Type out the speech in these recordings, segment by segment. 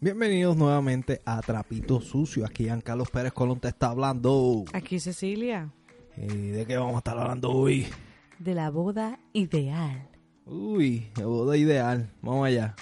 Bienvenidos nuevamente a Trapito Sucio. Aquí Giancarlo Pérez Colón te está hablando. Aquí Cecilia. ¿Y de qué vamos a estar hablando hoy? De la boda ideal. Uy, la boda ideal. Vamos allá.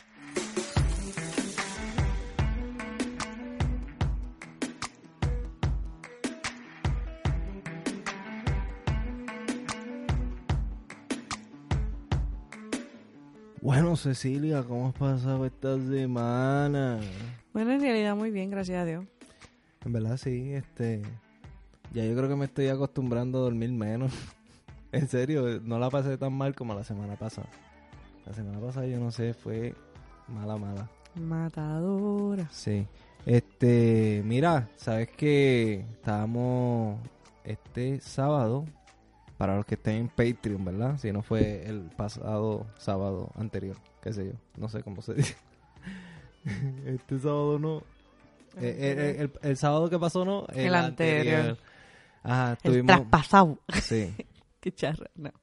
Bueno, Cecilia, ¿cómo has pasado esta semana? Bueno, en realidad muy bien, gracias a Dios. En verdad sí, ya yo creo que me estoy acostumbrando a dormir menos. En serio, no la pasé tan mal como la semana pasada. La semana pasada yo no sé, fue mala. Matadora. Sí. Mira, sabes que estábamos este sábado, para los que estén en Patreon, ¿verdad? Si no fue el pasado sábado anterior, qué sé yo, no sé cómo se dice. Este sábado no. El sábado que pasó no. El anterior. Ajá, El traspasado. Sí. Qué charra, no.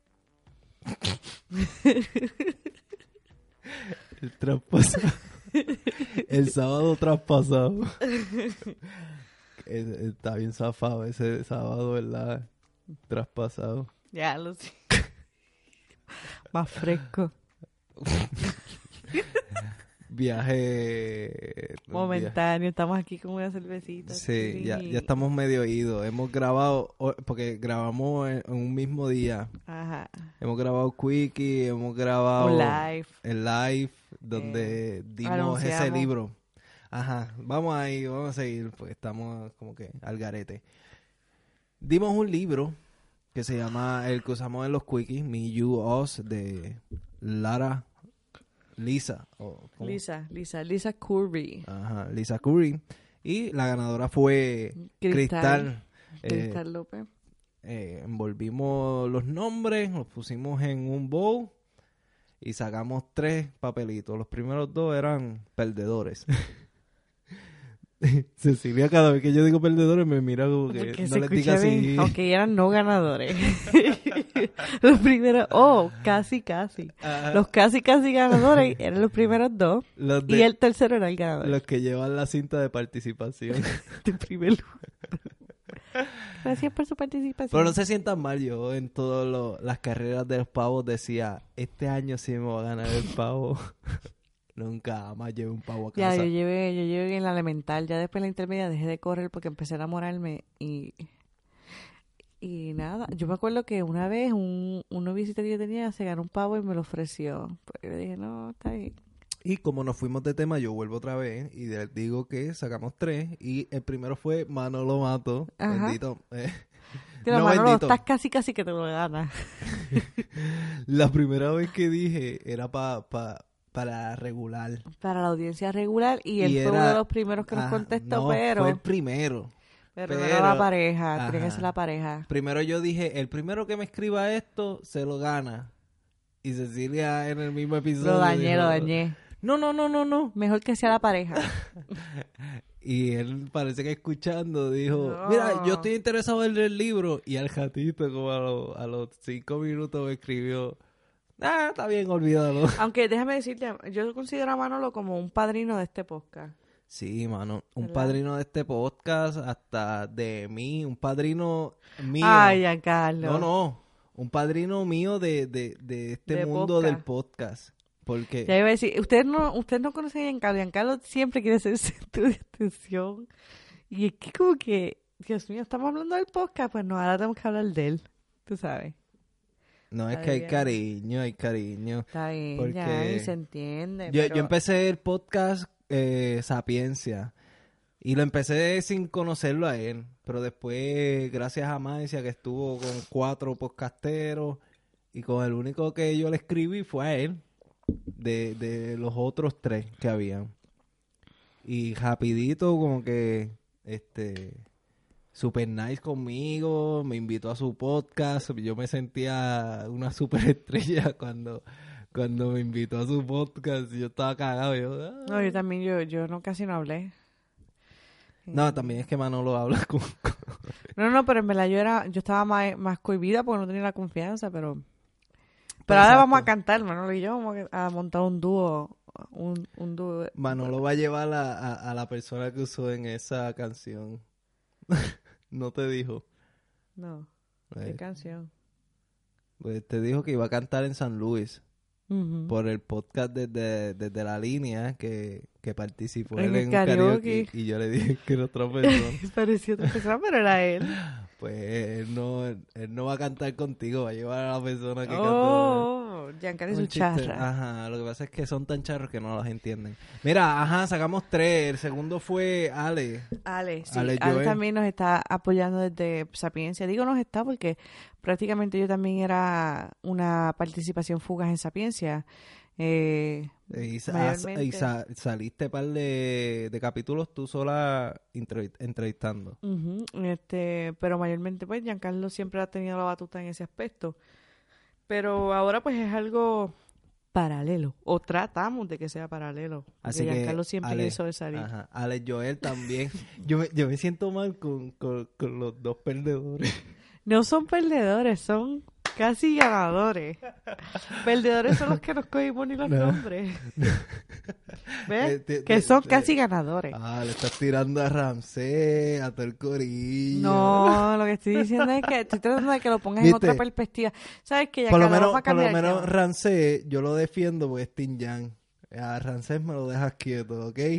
El traspasado. El sábado traspasado. Está bien zafado ese sábado, ¿verdad? Traspasado. Ya lo sé. Más fresco. Viaje momentáneo, estamos aquí con una cervecita. Sí, ya estamos medio idos. Hemos grabado, porque grabamos en un mismo día. Ajá. Hemos grabado Quickie, hemos grabado un live. El live donde dimos anunciamos ese libro. Ajá, vamos a seguir, pues estamos como que al garete. Dimos un libro que se llama El que usamos en los Quickies, Me, You, Us, de Lisa Curry. Ajá, Lisa Curry. Y la ganadora fue Cristal López. Envolvimos los nombres, los pusimos en un bowl y sacamos 3 papelitos. Los primeros 2 eran perdedores. Cecilia, cada vez que yo digo perdedores me mira como que porque no les diga así. Aunque eran no ganadores. Los primeros, casi. Ajá. Los casi ganadores eran los primeros 2 y el tercero era el ganador. Los que llevan la cinta de participación. De primer lugar. Gracias por su participación. Pero no se sientan mal, yo en todas las carreras de los pavos decía, este año sí me voy a ganar el pavo. Nunca más llevé un pavo a casa. Ya, yo llevé en la elemental, ya después en la intermedia dejé de correr porque empecé a enamorarme y nada. Yo me acuerdo que una vez un noviecito que yo tenía se ganó un pavo y me lo ofreció. Pues yo dije, no, está bien. Y como nos fuimos de tema, yo vuelvo otra vez y les digo que sacamos 3 y el primero fue Manolo Mato. Ajá. Bendito. Pero no, Manolo, estás casi que te lo ganas. La primera vez que dije era para regular. Para la audiencia regular y él fue uno de los primeros que nos contestó, no, pero... fue el primero. Pero no era la pareja, tiene que ser la pareja. Primero yo dije, el primero que me escriba esto, se lo gana. Y Cecilia en el mismo episodio Lo dañé. No. Mejor que sea la pareja. Y él parece que escuchando dijo, No. mira, yo estoy interesado en el libro. Y al gatito como a los 5 minutos me escribió, está bien, olvídalo. Aunque déjame decirte, yo considero a Manolo como un padrino de este podcast. Sí, mano, un ¿verdad? padrino de este podcast, hasta de mí, un padrino mío. Ay, Giancarlo. No, un padrino mío de este mundo podcast. del podcast. Porque Ya iba a decir, usted no conoce a Giancarlo. Giancarlo siempre quiere ser el centro de atención. Y es que como que, Dios mío, estamos hablando del podcast, pues no, ahora tenemos que hablar de él. Tú sabes. no, es Está que hay bien. cariño. Está bien, Porque ya, y se entiende. Yo pero... empecé el podcast Sapiencia y lo empecé sin conocerlo a él, pero después, gracias a Maicia, que estuvo con 4 podcasteros y con el único que yo le escribí fue a él, de los otros 3 que habían. Y rapidito como que super nice conmigo, me invitó a su podcast, yo me sentía una superestrella cuando me invitó a su podcast. Yo estaba cagado, No, yo también, yo no casi no hablé. No, también es que Manolo habla con... No, pero en verdad yo estaba más cohibida porque no tenía la confianza, pero ahora vamos a cantar, Manolo y yo vamos a montar un dúo un dúo. Manolo va a llevar a la persona que usó en esa canción. ¿No te dijo? No, ¿qué canción? Pues te dijo que iba a cantar en San Luis. Ujú. Por el podcast desde la línea que participó En él el en un karaoke. karaoke y yo le dije que era otra persona. Parecía otra persona, pero era él. Pues él no va a cantar contigo, va a llevar a la persona que Oh, Giancarlo es un su chiste. charra. Ajá, lo que pasa es que son tan charros que no los entienden. Mira, ajá, sacamos 3. El segundo fue Ale. Ale, sí, Ale Ale Joel. también nos está apoyando desde Sapiencia. Digo nos está porque prácticamente yo también era una participación fugaz en Sapiencia. Mayormente. Saliste par de capítulos tú sola entrevistando. Ujú, pero mayormente pues Giancarlo siempre ha tenido la batuta en ese aspecto. Pero ahora pues es algo paralelo, o tratamos de que sea paralelo. Porque Así que Giancarlo siempre Ale, quiso salir. ajá, Ale Joel también. Yo me siento mal con los dos perdedores. No son perdedores, son casi ganadores. Perdedores son los que nos cogimos ni los No. nombres. ¿Ves? Que son casi ganadores. Le estás tirando a Ramsés, a todo el corillo. No, lo que estoy diciendo es que estoy tratando de que lo pongas en ¿Viste? otra perspectiva. ¿Sabes que Por lo Giancarlo menos, va a por lo cambiar el menos tema? Ramsés, yo lo defiendo porque es Tim Yang. A Ramsés me lo dejas quieto, ¿ok?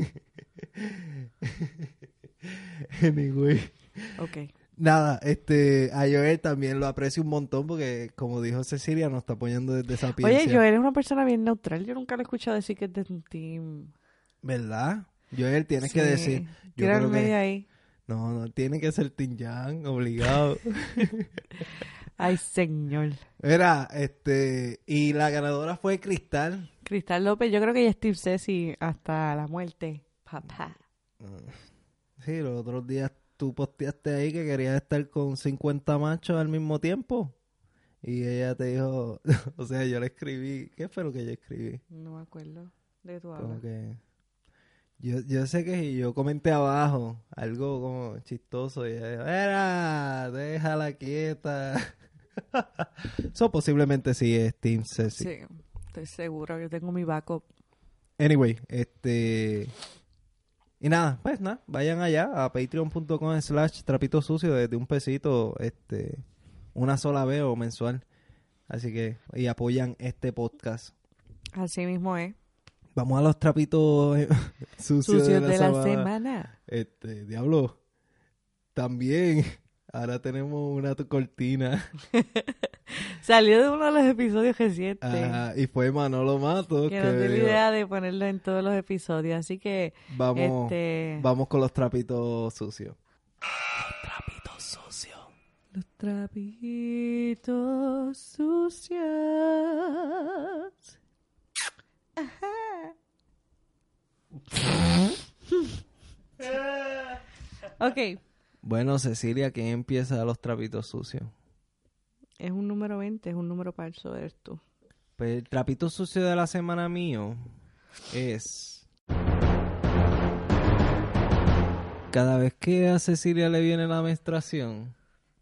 Anyway. Ok. Nada, a Joel también lo aprecio un montón porque, como dijo Cecilia, nos está apoyando desde Sapiencia. Oye, Joel es una persona bien neutral. Yo nunca lo he escuchado decir que es de un team. ¿Verdad? Joel, tienes que Sí. decir. Yo Tírame creo que medio ahí. no, tiene que ser Tim Yang, obligado. Ay, señor. Mira, y la ganadora fue Cristal. Cristal López, yo creo que ella es Steve Ceci hasta la muerte. Papá. Sí, los otros días tú posteaste ahí que querías estar con 50 machos al mismo tiempo. Y ella te dijo, o sea, yo le escribí, ¿qué fue lo que yo escribí? No me acuerdo de qué tú Como hablas. que yo sé que yo comenté abajo algo como chistoso y ella dijo, ¡era! Déjala quieta. Eso posiblemente sí es Team Ceci. Sí, estoy seguro que tengo mi backup. Anyway, y nada, pues nada, vayan allá a patreon.com/trapito sucio desde $1, una sola vez o mensual. Así que, y apoyan este podcast. Así mismo es. Vamos a los trapitos sucios de la semana. Diablo, también, ahora tenemos una cortina. Salió de uno de los episodios recientes. Y fue Manolo Matos. Que nos dio la idea de ponerlo en todos los episodios. Así que, vamos con los trapitos sucios. Los trapitos sucios. Los trapitos sucios. Ajá. Ok. Bueno, Cecilia, ¿quién empieza los trapitos sucios? Es un número 20, es un número falso, eres tú. Pues el trapito sucio de la semana mío es... Cada vez que a Cecilia le viene la menstruación,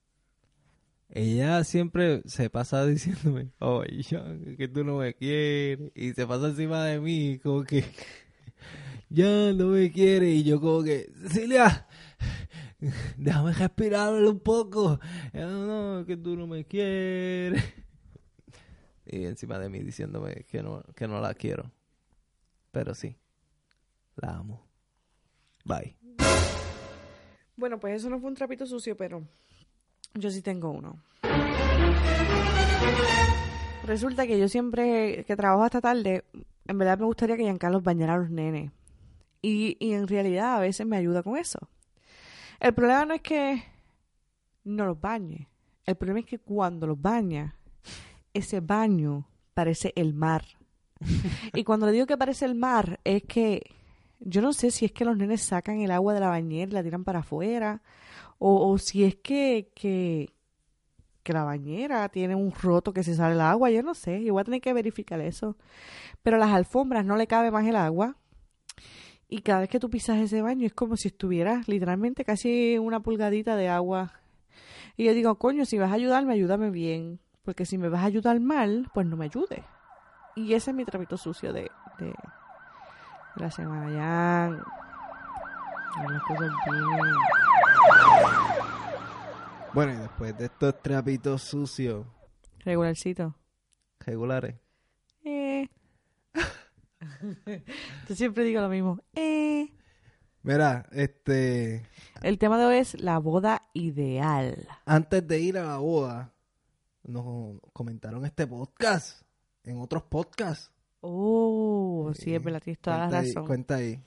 ella siempre se pasa diciéndome, oye, que tú no me quieres, y se pasa encima de mí, como que ya no me quiere, y yo como que, Cecilia, déjame respirarlo un poco, no, que tú no me quieres, y encima de mí diciéndome que no la quiero, pero sí, la amo, bye. Bueno, pues eso no fue un trapito sucio, pero yo sí tengo uno. Resulta que yo siempre que trabajo hasta tarde, en verdad me gustaría que Giancarlo bañara a los nenes. Y en realidad a veces me ayuda con eso. El problema no es que no los bañe. El problema es que cuando los baña, ese baño parece el mar. Y cuando le digo que parece el mar, es que yo no sé si es que los nenes sacan el agua de la bañera y la tiran para afuera, o si es que la bañera tiene un roto que se sale el agua, yo no sé, yo voy a tener que verificar eso. Pero a las alfombras no le cabe más el agua, y cada vez que tú pisas ese baño es como si estuvieras literalmente casi una pulgadita de agua. Y yo digo, coño, si vas a ayudarme, ayúdame bien, porque si me vas a ayudar mal, pues no me ayudes. Y ese es mi trapito sucio de de la semana. Ya las cosas bien. Bueno, y después de estos trapitos sucios, Regularcito. regulares. Yo siempre digo lo mismo. Mira, El tema de hoy es la boda ideal. antes de ir a la boda, nos comentaron este podcast, en otros podcasts. Oh, sí, es verdad, tienes toda la razón. Cuenta ahí.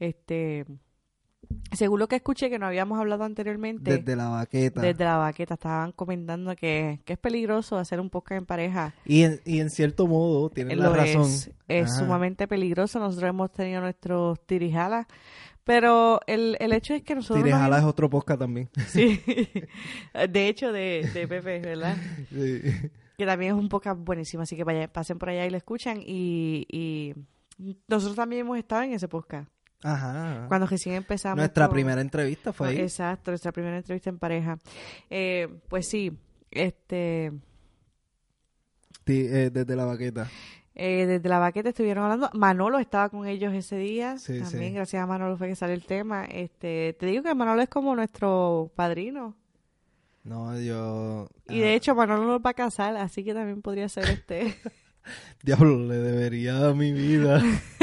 Según lo que escuché que no habíamos hablado anteriormente, Desde la baqueta. desde la baqueta estaban comentando que es peligroso hacer un podcast en pareja. Y en cierto modo, tienen la razón. Es Ajá. sumamente peligroso. Nosotros hemos tenido nuestros tirijalas, pero el hecho es que nosotros... Tirejala es otro podcast también. Sí, de hecho de Pepe, ¿verdad? Sí. Que también es un podcast buenísimo, así que pasen por allá y lo escuchan. Y nosotros también hemos estado en ese podcast. Ajá. Cuando recién empezamos. Nuestra primera entrevista fue ahí. Exacto, nuestra primera entrevista en pareja. Pues sí, Desde la baqueta. desde la baqueta estuvieron hablando. Manolo estaba con ellos ese día. Sí, también sí. gracias a Manolo fue que salió el tema. Te digo que Manolo es como nuestro padrino. No, yo... Y de hecho Manolo nos va a casar, así que también podría ser Diablo, le debería a mi vida.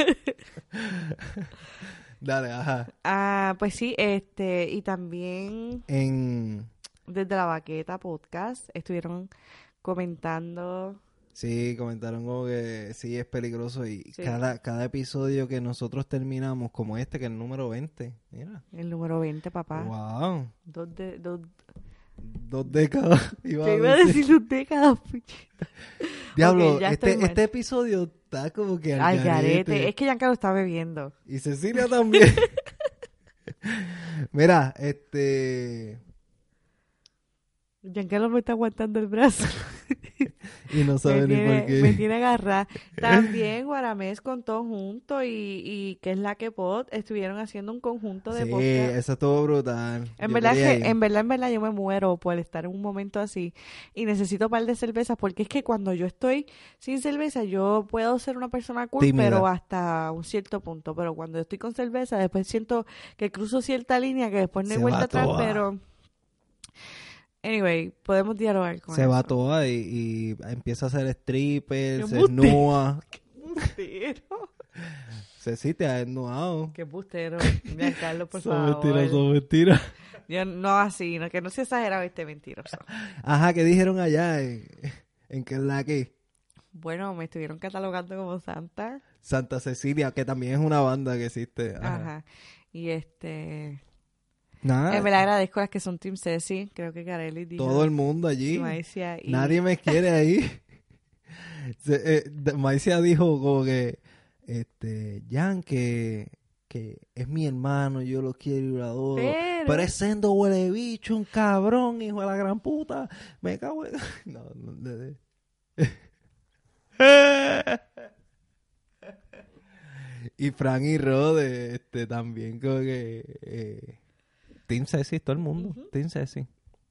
Dale, ajá. Pues sí, y también desde la baqueta podcast estuvieron comentando. Sí, comentaron como que sí es peligroso y Sí. cada episodio que nosotros terminamos, como este, que es el número 20, mira. El número 20, papá. Wow. Dos 2 décadas. Te iba a decir 2 décadas, puchita. Diablo, Ok, ya estoy mal. este episodio está como que Al garete. garete. Es que Giancarlo está bebiendo. Y Cecilia también. Mira, Giancarlo me está aguantando el brazo. y no sabe ni por qué. Me tiene agarrada. También Guaramés con todo junto y que es la que pod estuvieron haciendo un conjunto de Sí, podcast. eso estuvo brutal. En Yo verdad, quería es que, ir. en verdad yo me muero por estar en un momento así y necesito un par de cervezas porque es que cuando yo estoy sin cerveza yo puedo ser una persona cool, Tímida. pero hasta un cierto punto, pero cuando yo estoy con cerveza después siento que cruzo cierta línea que después no hay Se vuelta va atrás, toda. pero anyway, podemos dialogar con Se eso. va toda y empieza a hacer stripper, Qué se embustero. desnuda. Bustero. Ceci te ha desnudado. Qué bustero. Giancarlo, por Son favor. mentiras, son mentiras. Yo, no así, no, que no sea exagerado mentiroso. Ajá, ¿qué dijeron allá en que es la que? Bueno, me estuvieron catalogando como santa. Santa Cecilia, que también es una banda que existe. Ajá. Ajá. Y Nada, me la agradezco a las que son Team Ceci. Creo que Carely dijo. todo el mundo allí. y Maicia y... Nadie me quiere ahí. Maicia dijo como que, Jan, que es mi hermano, yo lo quiero y lo adoro. Pero es sendo huele bicho, un cabrón, hijo de la gran puta. Me cago en... No. Y Fran y Rode, también como que... Team Ceci, todo el mundo. Ujú. Team Ceci.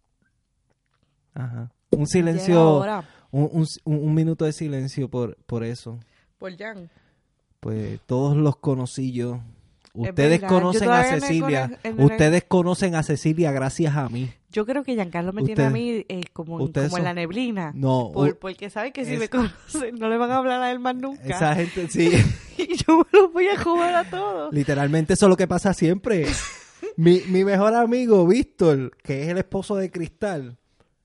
Ajá. Un Llega silencio... ahora Un minuto de silencio por eso. por Jan. Pues todos los conocí yo. Ustedes verdad, conocen yo a todavía no he Cecilia. cono- Ustedes conocen a Cecilia gracias a mí. Yo creo que Giancarlo me tiene a mí como ustedes en la son- neblina. No, Porque sabe que si es- me conocen no le van a hablar a él más nunca. esa gente, sí. Y yo me los voy a jugar a todos. Literalmente eso es lo que pasa siempre. Mi mejor amigo, Víctor, que es el esposo de Cristal,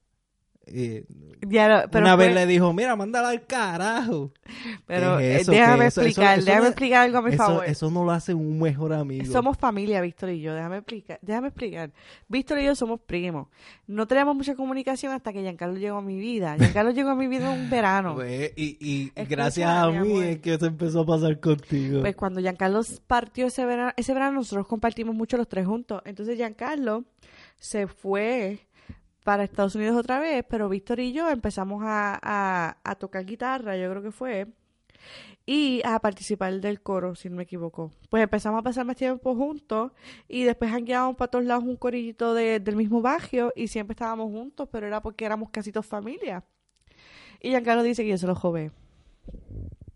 Pero una vez fue- le dijo, mira, mándala al carajo. Pero ¿Qué es eso? déjame ¿Qué es eso? explicar, Eso déjame no- explicar algo a mi favor. Eso no lo hace un mejor amigo. Somos familia, Víctor y yo. Déjame explicar. Víctor y yo somos primos. No tenemos mucha comunicación hasta que Giancarlo llegó a mi vida. Giancarlo llegó a mi vida en un verano. Pues, y Escucha, gracias a mi mí amor. es que eso empezó a pasar contigo. Pues cuando Giancarlo partió ese verano nosotros compartimos mucho los tres juntos. Entonces Giancarlo se fue para Estados Unidos otra vez, pero Víctor y yo empezamos a tocar guitarra, yo creo que fue, y a participar del coro, si no me equivoco. Pues empezamos a pasar más tiempo juntos y después jangueábamos para todos lados un corillito del mismo barrio y siempre estábamos juntos, pero era porque éramos casi dos familias. Y Giancarlo dice que yo se lo jové.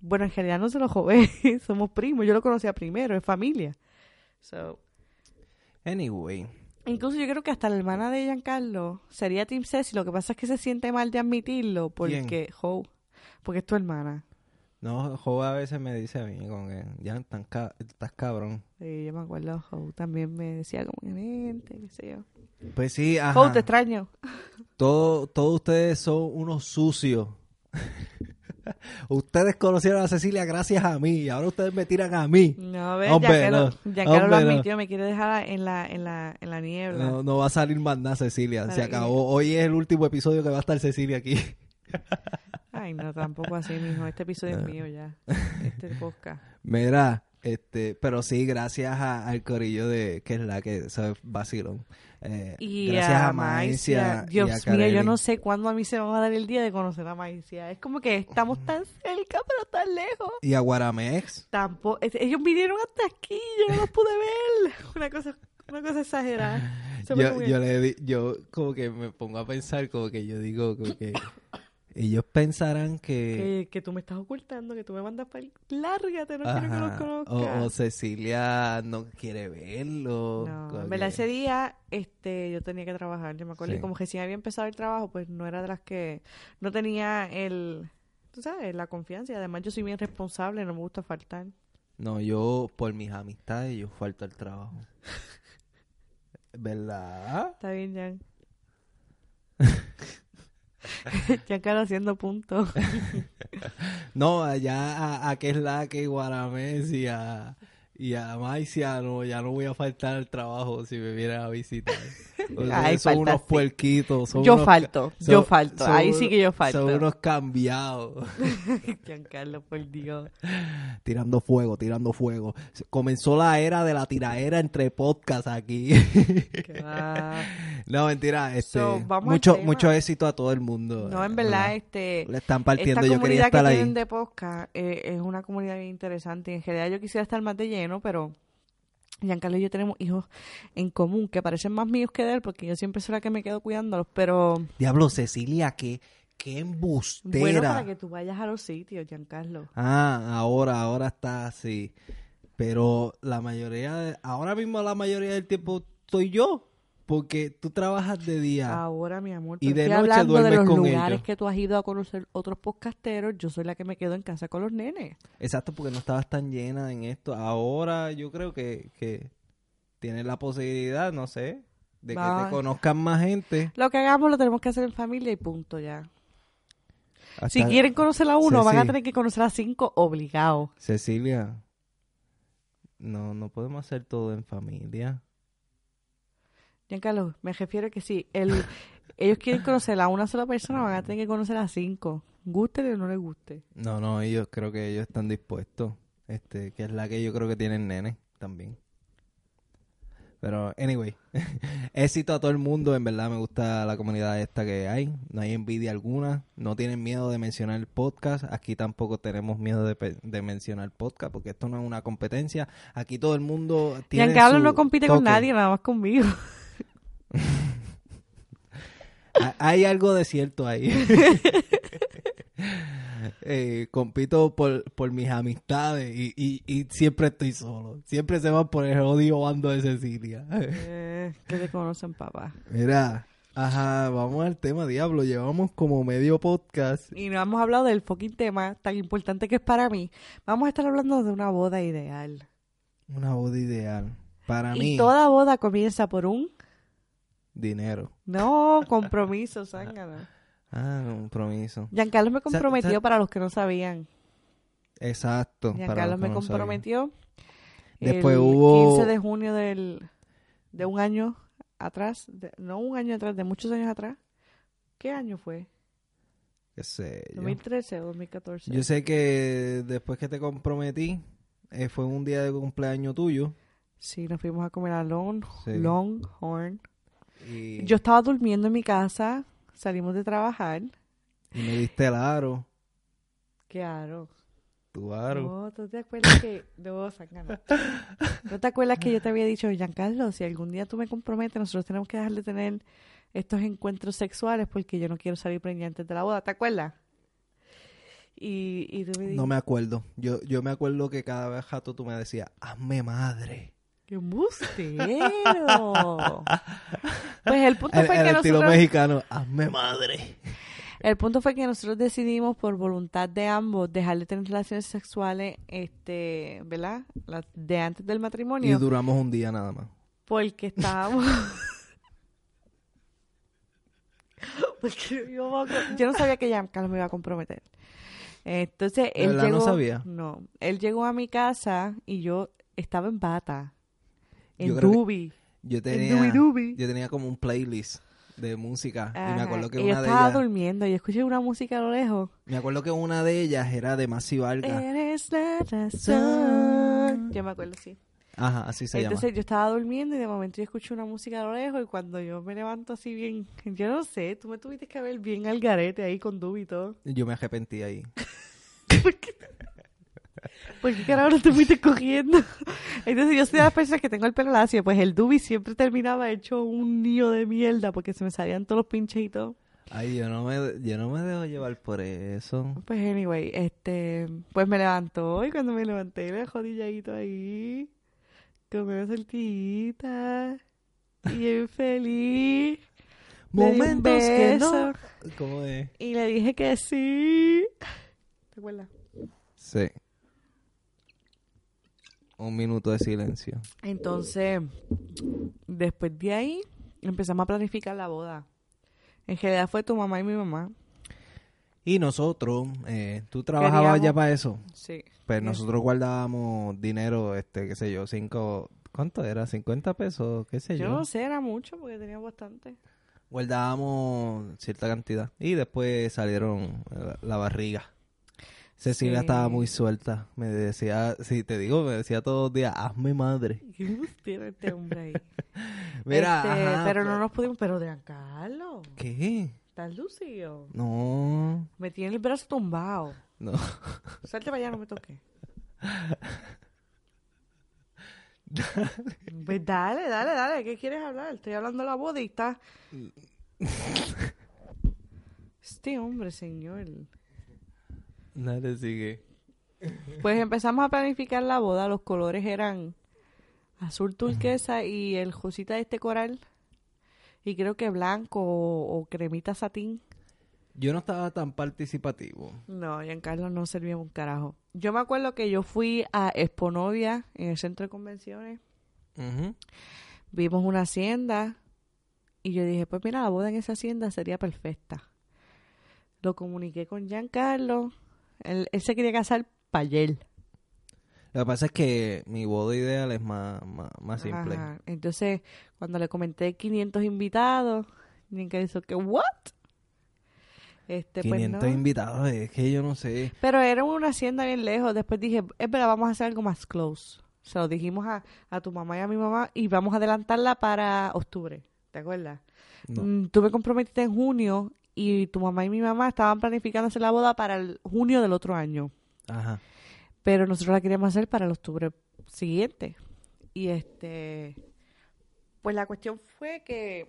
Bueno, en realidad no se lo robé. Somos primos. Yo lo conocía primero. Es familia. So, Anyway. incluso yo creo que hasta la hermana de Giancarlo sería Team Ceci. Lo que pasa es que se siente mal de admitirlo porque porque es tu hermana. No, Jo a veces me dice a mí como que ya estás cabrón. Sí, yo me acuerdo. Jo también me decía como que vente, qué sé yo. Pues sí, ajá. Jo, te extraño. Todos ustedes son unos sucios. Ustedes conocieron a Cecilia gracias a mí y ahora ustedes me tiran a mí. No, ves, Hombre, Giancarlo lo hombre, admitió, me quiere dejar en la niebla. No va a salir más nada, Cecilia. Para Se acabó. Hoy es el último episodio que va a estar Cecilia aquí. Ay, no, tampoco así, mijo. Este episodio es mío ya. Este podcast. Mira, pero sí, gracias al corillo de que es la que sabe vacilón. Y gracias a a Maicia. Dios y a mío, Kareli. yo no sé cuándo a mí se me va a dar el día de conocer a Maicia. Es como que estamos tan cerca, pero tan lejos. Y a Guaramex. Tampoco, ellos vinieron hasta aquí, yo no los pude ver. Una cosa exagerada. Se me fue. Yo como que me pongo a pensar, como que yo digo, como que ellos pensarán que tú me estás ocultando, que tú me mandas para lárgate, no quiero que los ajá, conozcas. o Cecilia no quiere verlo. No, como en verdad que- ese día yo tenía que trabajar, yo me acuerdo, Sí. y como recién había empezado el trabajo, pues no era de las que, no tenía tú sabes, la confianza, y además yo soy bien responsable, no me gusta faltar. No, yo por mis amistades yo falto al trabajo. ¿Verdad? Está bien, Jan. Giancarlo haciendo puntos. No, allá a que es la que Guaramés y a Maicia, no, ya no voy a faltar al trabajo si me vienen a visitar. Ay, Son unos faltaste. puerquitos. Yo falto. Ahí sí que yo falto. Son unos cambiados. Giancarlo, por Dios. Tirando fuego, tirando fuego. Comenzó la era de la tiraera entre podcasts aquí. Que va. No, mentira. Vamos al tema. Mucho éxito a todo el mundo. No, en verdad, Le están partiendo. esta Yo quería comunidad que estar ahí. tienen de podcast es una comunidad bien interesante. Y en general yo quisiera estar más de lleno, pero Giancarlo y yo tenemos hijos en común que parecen más míos que de él, porque yo siempre soy la que me quedo cuidándolos, pero Diablo, Cecilia, qué embustera. bueno, para que tú vayas a los sitios, Giancarlo. Ahora está así. Pero ahora mismo la mayoría del tiempo estoy yo. Porque tú trabajas de día. Ahora, mi amor, Y pero de estoy noche hablando de duermes los con lugares ellos. que tú has ido a conocer otros podcasteros. Yo soy la que me quedo en casa con los nenes. Exacto, porque no estabas tan llena en esto. Ahora yo creo que tienes la posibilidad, no sé, de que Va. te conozcan más gente. Lo que hagamos lo tenemos que hacer en familia y punto ya. Hasta- Si quieren conocer a uno, van a Sí. tener que conocer a 5 obligados. Cecilia, no podemos hacer todo en familia. Giancarlo, me refiero a que si ellos quieren conocer a una sola persona, van a tener que conocer a 5. Guste o no les guste. No, ellos creo que ellos están dispuestos. Que es la que yo creo que tienen nene también. Pero, anyway, éxito a todo el mundo. En verdad me gusta la comunidad esta que hay. No hay envidia alguna. No tienen miedo de mencionar el podcast. Aquí tampoco tenemos miedo de mencionar el podcast porque esto no es una competencia. Aquí todo el mundo tiene Giancarlo su no compite con toque. nadie, nada más conmigo. Hay algo de cierto ahí. Compito por mis amistades y siempre estoy solo. Siempre se van por el odio bando de Cecilia. Que te conocen, papá. Mira, ajá, vamos al tema, diablo. Llevamos como medio podcast. Y no hemos hablado del fucking tema tan importante que es para mí. Vamos a estar hablando de una boda ideal. Una boda ideal. Para Y mí, toda boda comienza por un dinero. compromiso, zángano. Compromiso. Giancarlo me comprometió, sa- para los que no sabían. Exacto. para Giancarlo los que me no comprometió Después el hubo- 15 de junio de un año atrás. No un año atrás, de muchos años atrás. ¿Qué año fue? Qué sé yo. 2013 o 2014. Yo sé que después que te comprometí, fue un día de cumpleaños tuyo. Sí, nos fuimos a comer a Sí. Longhorn. Y, Yo estaba durmiendo en mi casa, salimos de trabajar. y me diste el aro. ¿Qué aro? Tu aro. No, ¿tú te acuerdas que... No, sácalo. ¿No te acuerdas que yo te había dicho, Giancarlo, si algún día tú me comprometes, nosotros tenemos que dejar de tener estos encuentros sexuales porque yo no quiero salir preñada antes de la boda? ¿Te acuerdas? Y tú me dijiste, No me acuerdo. Yo me acuerdo que cada vez jato tú me decías, hazme madre. ¡qué embustero! Pues el punto fue El que estilo nosotros... mexicano, hazme madre. El punto fue que nosotros decidimos por voluntad de ambos dejar de tener relaciones sexuales, ¿verdad? Las de antes del Y matrimonio, duramos un día nada más. porque estábamos... porque yo no sabía que Giancarlo me iba a comprometer. Entonces, ¿De él verdad llegó... no sabía? No, él llegó a mi casa y yo estaba en bata, Yo en creo que Dubi, Yo en tenía, Dubi. yo tenía como un playlist de música. Y me Ajá, acuerdo que y yo una de estaba ellas, durmiendo y escuché una música a lo lejos. me acuerdo que una de ellas era de Masi Vargas. Eres la razón. Yo me acuerdo, sí. Ajá, así se Entonces llama. yo estaba durmiendo y de momento yo escuché una música a lo lejos y cuando yo me levanto así bien, yo no sé, tú me tuviste que ver bien al garete ahí con Dubi y todo. Yo me arrepentí ahí. ¿Por qué carajo no te fuiste cogiendo? Entonces yo soy de las personas que tengo el pelo lacio, pues el Dubi siempre terminaba hecho un nido de mierda porque se me salían todos los pinches y todo. Ay, yo no me dejo llevar por eso. Pues anyway, pues me levantó y cuando me levanté le jodilladito ahí, con una saltita y bien feliz. Le di un Momentos que no. beso ¿Cómo es? y le dije que sí. ¿Te acuerdas? Sí. Un minuto de silencio. Entonces, después de ahí, empezamos a planificar la boda. En realidad fue tu mamá y mi mamá. Y nosotros, tú trabajabas Queríamos- ya para eso. Sí. Pues nosotros guardábamos dinero, qué sé yo, ¿cuánto era? ¿50 pesos? ¿Qué sé Yo yo? no sé, era mucho porque tenía bastante. Guardábamos cierta cantidad. Y después salieron la barriga. Cecilia Sí. estaba muy suelta. Me decía, sí, te digo, me decía todos los días, hazme madre. ¿Qué embustero este hombre ahí? Mira, ajá, pero no pues, nos pudimos... Pero de Carlos, ¿qué? ¿estás lucido? No, Me tiene el brazo tumbado. no. Salte para allá, no me toques. Pues dale. ¿Qué quieres hablar? Estoy hablando de la boda y está... Este hombre, señor. Dale, sigue. Pues empezamos a planificar la boda. Los colores eran azul turquesa y el rosita de este coral. Y creo que blanco o cremita satín. Yo no estaba tan participativo. No, Giancarlo no servía un carajo. Yo me acuerdo que yo fui a Exponovia en el centro de convenciones. Ujú. Vimos una hacienda y yo dije, pues mira, la boda en esa hacienda sería perfecta. Lo comuniqué con Giancarlo. Él se quería casar para ayer. Lo que pasa es que mi boda ideal es más simple. Ajá. Entonces, cuando le comenté 500 invitados, Giancarlo hizo que, ¿what? 500 pues no. invitados, es que yo no sé. Pero era una hacienda bien lejos. Después dije, es verdad, vamos a hacer algo más close. Se lo dijimos a tu mamá y a mi mamá y vamos a adelantarla para octubre. ¿Te acuerdas? No. Tú me comprometiste en junio y tu mamá y mi mamá estaban planificando hacer la boda para el junio del otro año. Ajá. Pero nosotros la queríamos hacer para el octubre siguiente. Y pues la cuestión fue que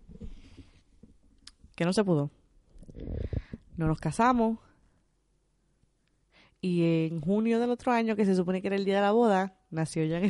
no se pudo. No nos casamos. Y en junio del otro año, que se supone que era el día de la boda, nació ya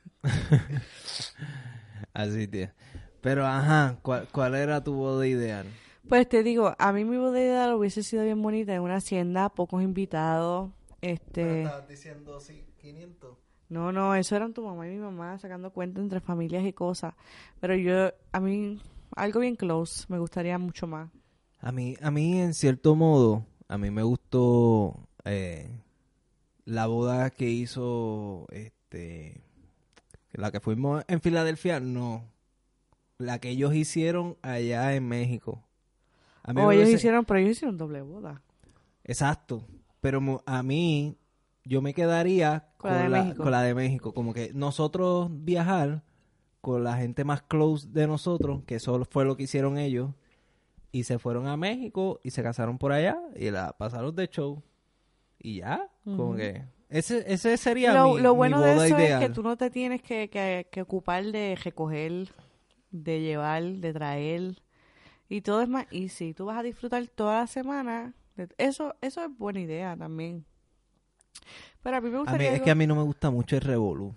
Así, tía. Pero, ajá, ¿cuál era tu boda ideal? Pues te digo, a mí mi boda ideal hubiese sido bien bonita en una hacienda, pocos invitados. estabas diciendo, sí, 500. No, eso eran tu mamá y mi mamá sacando cuentas entre familias y cosas. Pero a mí, algo bien close, me gustaría mucho más. A mí, en cierto modo, a mí me gustó la boda que hizo, la que fuimos en Filadelfia, no. La que ellos hicieron allá en México. A mí me Pero ellos hubiese- hicieron doble boda. Exacto. Pero a mí, yo me quedaría Con la de México. con la de México. Como que nosotros viajar con la gente más close de nosotros, que eso fue lo que hicieron ellos, y se fueron a México y se casaron por allá y la pasaron de show. Y ya, como Ujú. que ese sería Lo mi bueno boda de eso ideal. es que tú no te tienes que ocupar de recoger, de llevar, de traer. Y todo es más easy. Tú vas a disfrutar toda la semana Eso es buena idea también. Pero a mí me A mí, gustaría es que a mí no me gusta mucho el revolú.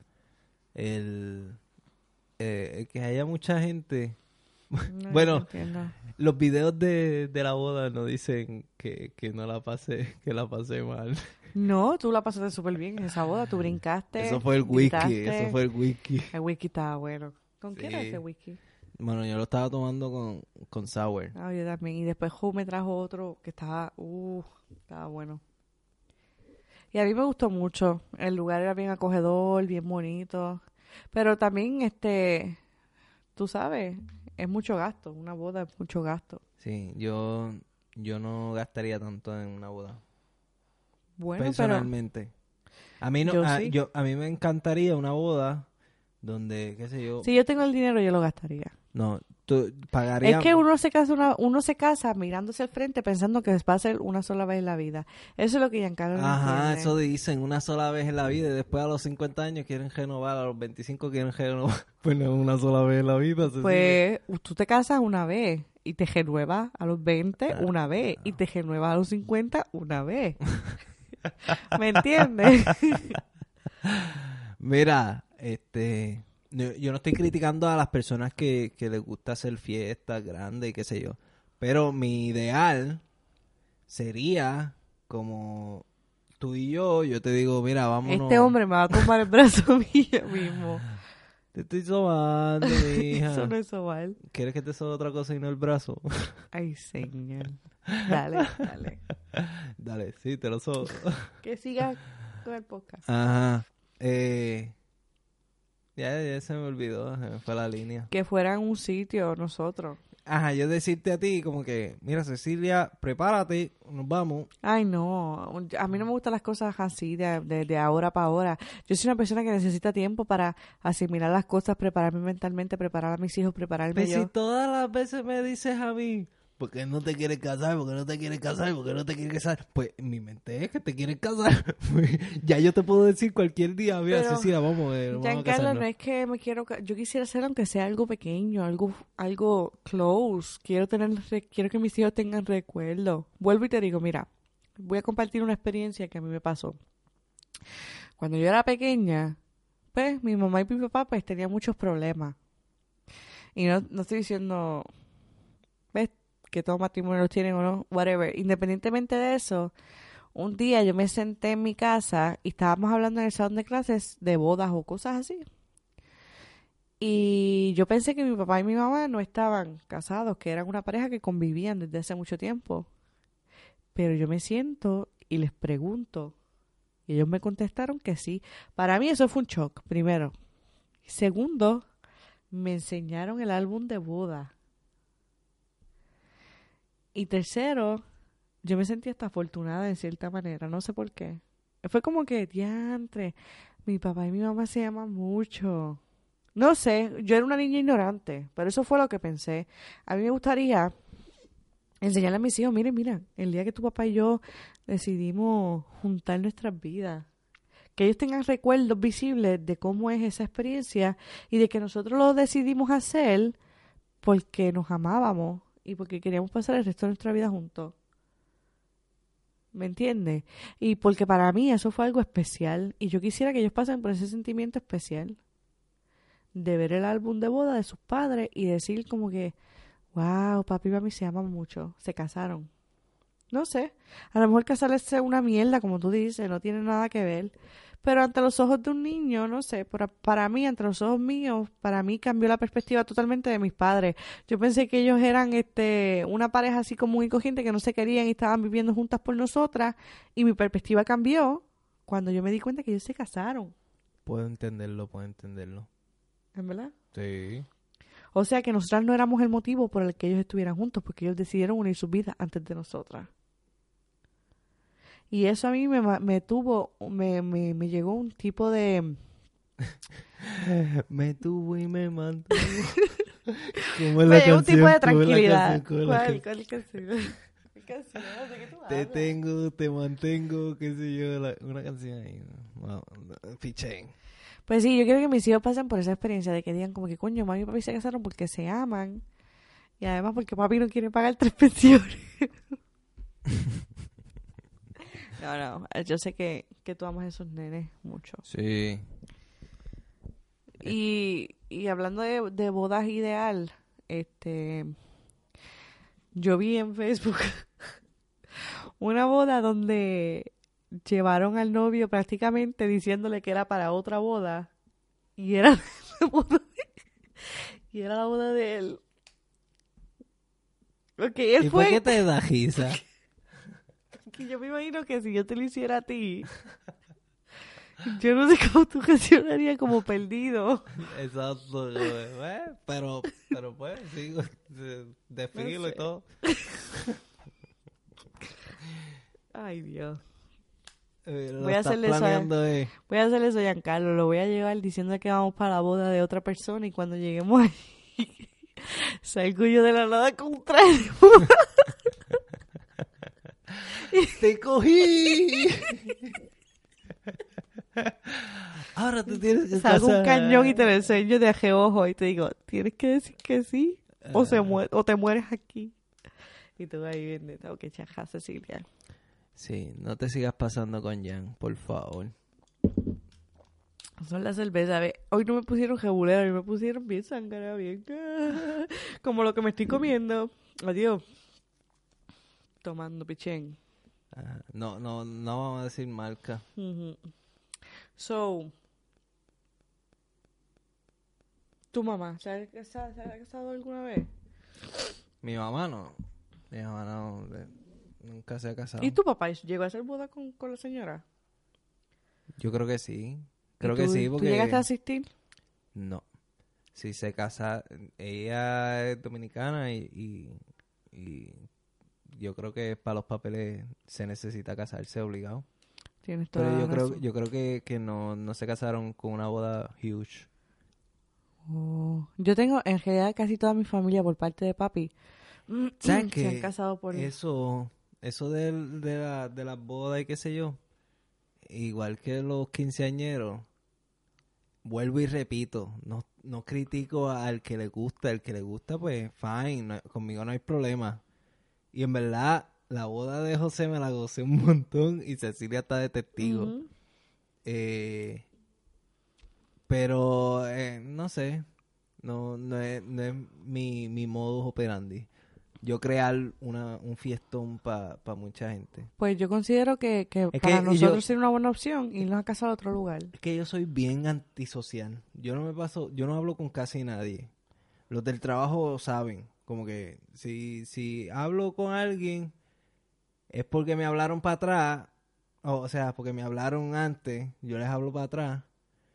El que haya mucha gente. No, Bueno, no entiendo. los videos de la boda no dicen que no la pasé, que la pasé mal. No, tú la pasaste súper bien en esa boda. Tú brincaste, Eso fue el whisky, gritaste. eso fue el whisky. El whisky estaba bueno. ¿Con qué era Sí. ese whisky? Bueno, yo lo estaba tomando con sour. Ah, yo también. Y después Ju me trajo otro que estaba bueno. Y a mí me gustó mucho. El lugar era bien acogedor, bien bonito. Pero también, tú sabes, es mucho gasto. Una boda es mucho gasto. Sí, yo no gastaría tanto en una boda. Bueno, Personalmente. A mí no, Yo sí. a mí me encantaría una boda donde, qué sé yo, si yo tengo el dinero, yo lo gastaría. no, tú pagaría. Es que uno se casa mirándose al frente pensando que va a ser una sola vez en la vida. Eso es lo que Giancarlo no Ajá, entiende. eso dicen una sola vez en la vida y después a los 50 años quieren renovar, a los 25 quieren renovar. Pues no, una sola vez en la vida. Pues tú te casas una vez y te renuevas a los 20 una vez y te renuevas a los 50 una vez. ¿Me entiendes? Mira, yo no estoy criticando a las personas que les gusta hacer fiestas grandes y qué sé yo, pero mi ideal sería como tú y yo te digo, mira, vámonos. Este hombre me va a tomar el brazo mío mismo. Te estoy sobando, mija. Eso no es mal. ¿Quieres que te sobe otra cosa y no el brazo? Ay, señor. Dale. Dale, sí, te lo sobo. Que sigas con el podcast. Ajá. Ya se me olvidó, se me fue la línea. Que fuera en un sitio nosotros. Ajá, yo decirte a ti como que, mira Cecilia, prepárate, nos vamos. Ay, no. A mí no me gustan las cosas así de ahora para ahora. Yo soy una persona que necesita tiempo para asimilar las cosas, prepararme mentalmente, preparar a mis hijos, prepararme Pero yo. si todas las veces me dices a mí, ¿por qué no te quieres casar? ¿Por qué no te quieres casar? ¿Por qué no te quieres casar? Pues mi mente es que te quieres casar. Pues, ya yo te puedo decir cualquier día, mira Pero, Cecilia, vamos a Giancarlo, casarnos. no es que me yo quisiera hacer aunque sea algo pequeño, algo close. Quiero que mis hijos tengan recuerdos. Vuelvo y te digo, mira, voy a compartir una experiencia que a mí me pasó. Cuando yo era pequeña, pues mi mamá y mi papá pues tenían muchos problemas. Y no estoy diciendo, ves, que todos matrimonios los tienen o no, whatever. Independientemente de eso, un día yo me senté en mi casa y estábamos hablando en el salón de clases de bodas o cosas así. Y yo pensé que mi papá y mi mamá no estaban casados, que eran una pareja que convivían desde hace mucho tiempo. Pero yo me siento y les pregunto. Y ellos me contestaron que sí. Para mí eso fue un shock, primero. Segundo, me enseñaron el álbum de boda. Y tercero, yo me sentí hasta afortunada de cierta manera, no sé por qué. Fue como que, diantre, mi papá y mi mamá se aman mucho. No sé, yo era una niña ignorante, pero eso fue lo que pensé. A mí me gustaría enseñarle a mis hijos, mira, el día que tu papá y yo decidimos juntar nuestras vidas, que ellos tengan recuerdos visibles de cómo es esa experiencia y de que nosotros lo decidimos hacer porque nos amábamos y porque queríamos pasar el resto de nuestra vida juntos. ¿Me entiendes? Y porque para mí eso fue algo especial y yo quisiera que ellos pasen por ese sentimiento especial de ver el álbum de boda de sus padres y decir como que, wow, papi y mami se aman mucho, se casaron. No sé, a lo mejor casarse es una mierda, como tú dices, no tiene nada que ver. Pero ante los ojos de un niño, no sé, para mí, ante los ojos míos, para mí cambió la perspectiva totalmente de mis padres. Yo pensé que ellos eran una pareja así común y corriente que no se querían y estaban viviendo juntas por nosotras. Y mi perspectiva cambió cuando yo me di cuenta que ellos se casaron. Puedo entenderlo. ¿En verdad? Sí. O sea que nosotras no éramos el motivo por el que ellos estuvieran juntos, porque ellos decidieron unir sus vidas antes de nosotras. Y eso a mí me llegó un tipo de... Me tuvo y me mantuvo. ¿Cómo es Me la llegó un tipo de canción? ¿Cómo es la tranquilidad. canción? ¿Cómo es la ¿Cuál canción? canción? ¿Qué canción? ¿De qué tú Te hablas? tengo, te mantengo, qué sé yo, una canción ahí. Wow, pichén. Pues sí, yo quiero que mis hijos pasen por esa experiencia de que digan como que coño, mami y papi se casaron porque se aman. Y además porque papi no quiere pagar 3 pensiones. No, yo sé que tú amas a esos nenes mucho. Sí. Y hablando de bodas ideal, yo vi en Facebook una boda donde llevaron al novio prácticamente diciéndole que era para otra boda y era la boda y era la boda de él. Okay, él ¿Y fue por qué te da risa? que yo me imagino que si yo te lo hiciera a ti, yo no sé cómo tú reaccionarías como perdido. Exacto. Pero pues, sí, desfilo No sé. y todo. Ay, Dios. Lo Voy a estás hacerle eso a- planeando, Voy a hacerle eso a Giancarlo. Lo voy a llevar diciendo que vamos para la boda de otra persona y cuando lleguemos ahí, salgo yo de la nada con un traje. ¡Te cogí! Ahora tú tienes que Salgo un casar. cañón y te lo enseño de ajeojo y te digo, tienes que decir que sí o te mueres aquí. Y tú ahí viendo, tengo que echar Cecilia. Sí, no te sigas pasando con Jan, por favor. Son las cervezas. Ve, hoy no me pusieron jebulera, hoy me pusieron bien sangre, bien. Como lo que me estoy comiendo. Adiós. Tomando pichén. No vamos a decir marca. Ujú. So, ¿tu mamá se ha casado alguna vez? Mi mamá no. Nunca se ha casado. ¿Y tu papá llegó a hacer boda con la señora? Yo creo que sí. Creo ¿Y que tú- sí, ¿Tú porque... llegaste a asistir? No. Si se casa... Ella es dominicana y yo creo que para los papeles se necesita casarse obligado. Tienes toda Pero la razón. yo creo que no se casaron con una boda huge. Oh. Yo tengo en realidad casi toda mi familia por parte de papi. ¿Sabes Se qué? han casado por... Eso de las bodas y qué sé yo, igual que los quinceañeros, vuelvo y repito, no critico al que le gusta, el que le gusta pues fine, conmigo no hay problema. Y en verdad, la boda de José me la gocé un montón y Cecilia está de testigo. Ujú. Pero no sé, no es mi modus operandi. Yo crear un fiestón para mucha gente. Pues yo considero que Es para que nosotros sería una buena opción irnos a casar a otro lugar. Es que yo soy bien antisocial. Yo no hablo con casi nadie. Los del trabajo saben, como que si hablo con alguien es porque me hablaron para atrás, o sea, porque me hablaron antes, yo les hablo para atrás.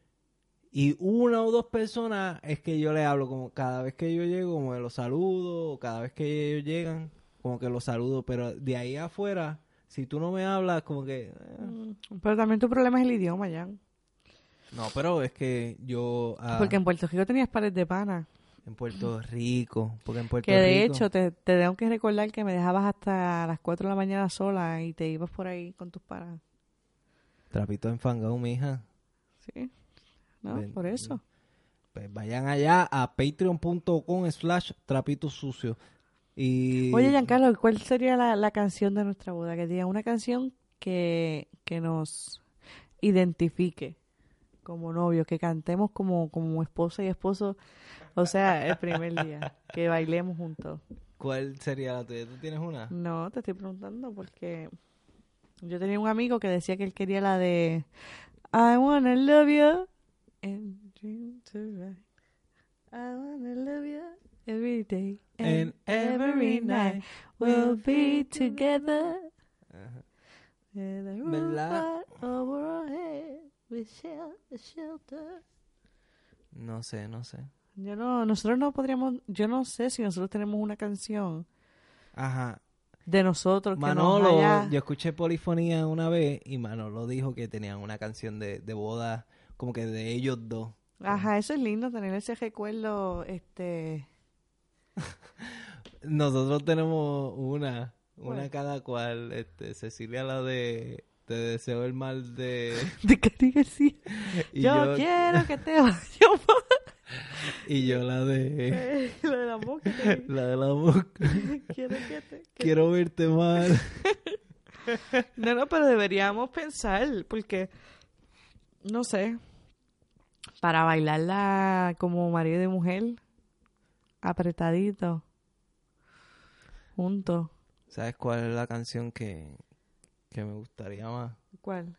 Y una o dos personas es que yo les hablo, como cada vez que yo llego, como que los saludo, o cada vez que ellos llegan, como que los saludo, pero de ahí afuera, si tú no me hablas, como que... Pero también tu problema es el idioma, Jan. No, pero es que yo... Porque en Puerto Rico tenías pares de pana. En Puerto Rico, porque en Puerto Que de Rico... hecho te tengo que recordar que me dejabas hasta las 4 de la mañana sola y te ibas por ahí con tus panas. Trapito enfangado, mija. Sí, ¿no? Ven, Por eso. Pues vayan allá a patreon.com/trapito sucio. Y... Oye, Giancarlo, ¿cuál sería la canción de nuestra boda? Que diga una canción que nos identifique como novios, que cantemos como esposa y esposo, o sea, el primer día, que bailemos juntos. ¿Cuál sería la tuya? ¿Tú tienes una? No, te estoy preguntando porque yo tenía un amigo que decía que él quería la de I wanna love you and dream to ride. I wanna love you every day and every night. We'll be together. Ajá. And the ¿Verdad? roof right over our head. We share the shelter. No sé. Nosotros no podríamos, yo no sé si nosotros tenemos una canción Ajá. de nosotros que Manolo, nos haya... yo escuché Polifonía una vez y Manolo dijo que tenían una canción de boda como que de ellos dos. Ajá, eso es lindo, tener ese recuerdo, Nosotros tenemos una ¿Cuál? cada cual. Cecilia la de Te deseo el mal de... de Cari García. y Yo quiero que te vayas. y yo la de... La de la boca. la de la boca. Quiero que te... Quiero verte mal. No, pero deberíamos pensar, porque, no sé, para bailarla como marido y mujer, apretadito, juntos. ¿Sabes cuál es la canción que me gustaría más? ¿Cuál?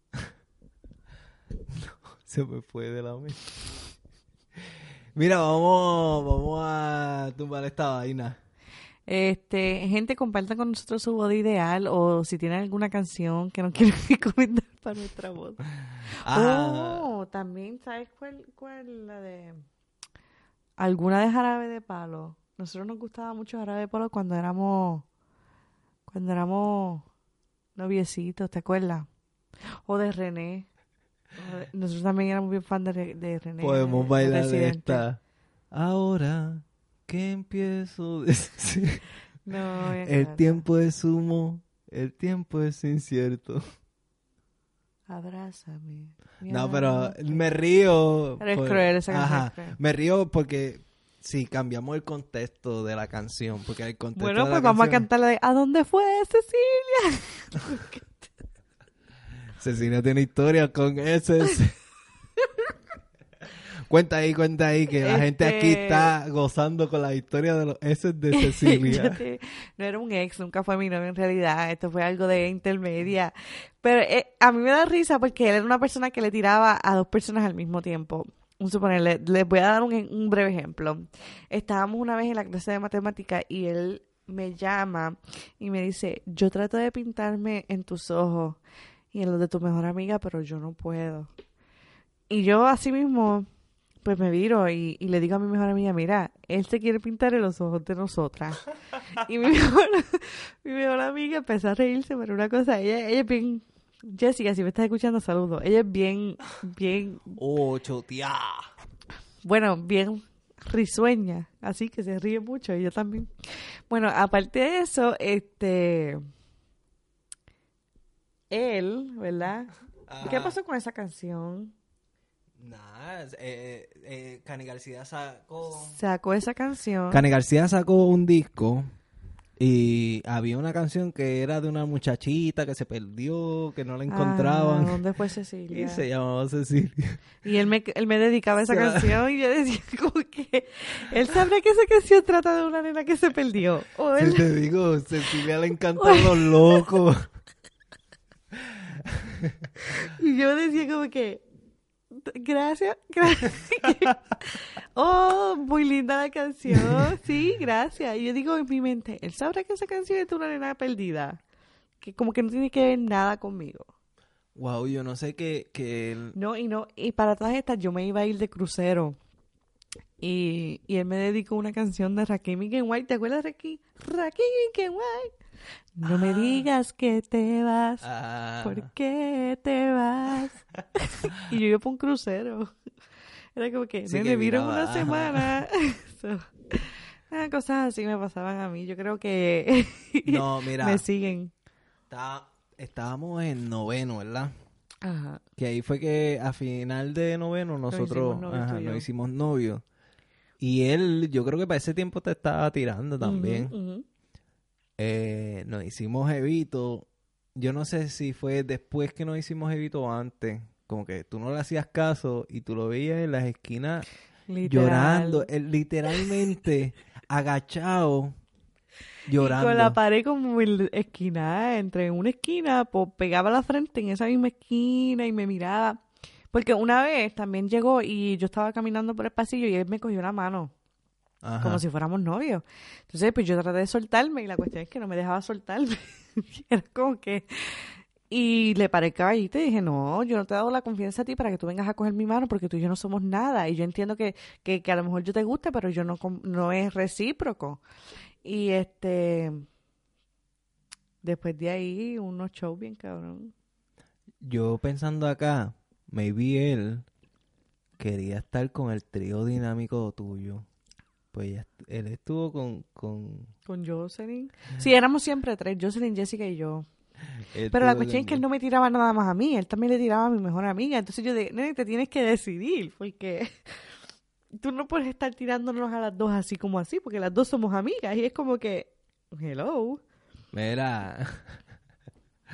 Se me fue de la mente. Mira, vamos a tumbar esta vaina. Gente, compartan con nosotros su boda ideal o si tienen alguna canción que nos quieran recomendar para nuestra boda. También, ¿sabes cuál? La de... Alguna de Jarabe de Palo. Nosotros nos gustaba mucho Jarabe de Palo cuando éramos noviecitos, ¿te acuerdas? O de René. Nosotros también éramos bien fan de René. Podemos bailar de Residente. esta. Ahora que empiezo a decir, No, el tiempo es humo, el tiempo es incierto. Abrázame. No, pero me río. Eres cruel, esa canción es cruel. Me río porque si cambiamos el contexto de la canción, porque el contexto Bueno, de pues la vamos a canción... cantar la de ¿A dónde fue Cecilia? Cecilia tiene historia con ese. Cuenta ahí, que la gente aquí está gozando con la historia de los S de Cecilia. No era un ex, nunca fue mi novio en realidad. Esto fue algo de intermedia. Pero a mí me da risa porque él era una persona que le tiraba a dos personas al mismo tiempo. Suponerle, les voy a dar un breve ejemplo. Estábamos una vez en la clase de matemática y él me llama y me dice, yo trato de pintarme en tus ojos y en los de tu mejor amiga, pero yo no puedo. Y yo así mismo, pues me viro y le digo a mi mejor amiga, mira, él se quiere pintar en los ojos de nosotras. Y mi mejor amiga empezó a reírse, pero una cosa, ella es bien... Jessica, si me estás escuchando, saludos. Ella es bien... Chotea. Bueno, bien risueña, así que se ríe mucho y yo también. Bueno, aparte de eso, él, ¿verdad? Ajá. ¿Qué pasó con esa canción? Nada, Cani García sacó... Sacó esa canción. Cani García sacó un disco y había una canción que era de una muchachita que se perdió, que no la encontraban. ¿Dónde fue Cecilia? Y se llamaba Cecilia. Y él me dedicaba a esa canción y yo decía como que él sabrá que esa canción trata de una nena que se perdió. O él... Sí, te digo, Cecilia le encantan los locos. Y yo decía como que gracias. Oh, muy linda la canción. Sí, gracias. Y yo digo en mi mente, él sabrá que esa canción es de una nena perdida. Que como que no tiene que ver nada conmigo. Wow, yo no sé que él... No, y para todas estas yo me iba a ir de crucero. Y él me dedicó una canción de Rakim y Ken White. ¿Te acuerdas de Rakim y Ken White? No me digas que te vas. ¿Por qué te vas? Y yo iba por un crucero. Era como que Sí, me que vieron miraba, una semana. Cosas así me pasaban a mí. Yo creo que No, mira. me siguen. Estábamos en noveno, ¿verdad? Ajá. Que ahí fue que a final de noveno nosotros nos hicimos novios. Y él, yo creo que para ese tiempo te estaba tirando también. Uh-huh. Nos hicimos jevito. Yo no sé si fue después que nos hicimos jevito o antes. Como que tú no le hacías caso y tú lo veías en las esquinas llorando. Él literalmente agachado llorando. Y con la pared como esquina, entre una esquina, pues pegaba la frente en esa misma esquina y me miraba. Porque una vez también llegó y yo estaba caminando por el pasillo y él me cogió la mano. Ajá. Como si fuéramos novios. Entonces, pues yo traté de soltarme y la cuestión es que no me dejaba soltarme. Era como que... Y le paré el caballito y dije, no, yo no te he dado la confianza a ti para que tú vengas a coger mi mano porque tú y yo no somos nada. Y yo entiendo que a lo mejor yo te guste, pero yo no es recíproco. Y después de ahí, unos shows bien cabrón. Yo pensando acá, maybe él quería estar con el trío dinámico tuyo. Pues él estuvo con Jocelyn. Sí, éramos siempre tres, Jocelyn, Jessica y yo. Pero la cuestión es que él no me tiraba nada más a mí, él también le tiraba a mi mejor amiga. Entonces yo dije, nene, te tienes que decidir, porque tú no puedes estar tirándonos a las dos así como así, porque las dos somos amigas. Y es como que, hello. Mira,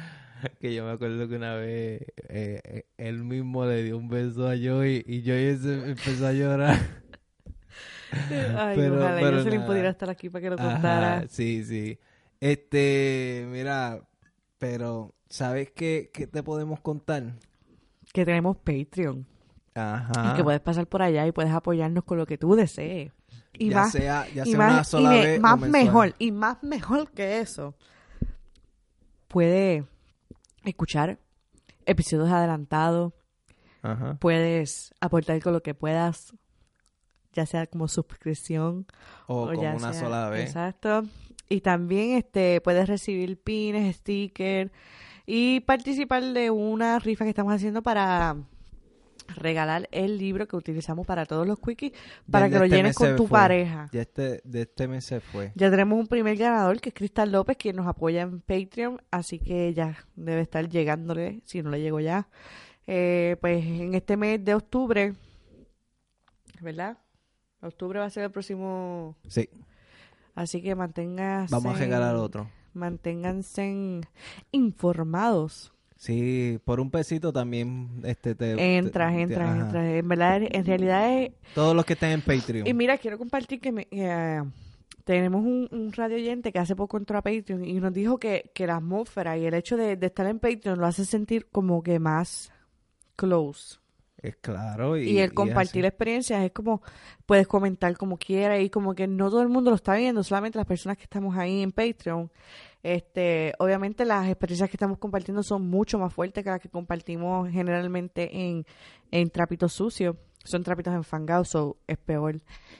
Que yo me acuerdo que una vez él mismo le dio un beso a Joey y Joey empezó a llorar. Ay, Pero, ojalá pero Jocelyn nada. pudiera estar aquí para que lo contara. Ajá, sí, sí. Mira, pero ¿sabes qué te podemos contar? Que tenemos Patreon. Ajá. Y que puedes pasar por allá y puedes apoyarnos con lo que tú desees. Y ya más, sea y una más, sola y vez más o mensual. mejor, y más mejor que eso. Puedes escuchar episodios adelantados, Ajá. puedes aportar con lo que puedas, ya sea como suscripción O como ya una sea, sola vez. Exacto. Y también puedes recibir pines, stickers y participar de una rifa que estamos haciendo para regalar el libro que utilizamos para todos los quickies para que lo llenes con tu pareja. Ya de este mes se fue. Ya tenemos un primer ganador que es Cristal López, quien nos apoya en Patreon, así que ya debe estar llegándole, si no le llegó ya. Pues en este mes de octubre, ¿verdad? Octubre va a ser el próximo. Sí. Así que Vamos a regalar otro. Manténganse informados. Sí, por un pesito también Entra. En verdad, en realidad es. Todos los que estén en Patreon. Y mira, quiero compartir que tenemos un radio oyente que hace poco entró a Patreon y nos dijo que la atmósfera y el hecho de estar en Patreon lo hace sentir como que más close. Es claro. Y el compartir experiencias es como, puedes comentar como quieras y como que no todo el mundo lo está viendo, solamente las personas que estamos ahí en Patreon. Obviamente las experiencias que estamos compartiendo son mucho más fuertes que las que compartimos generalmente en trapitos sucios. Son trapitos enfangados, so es peor.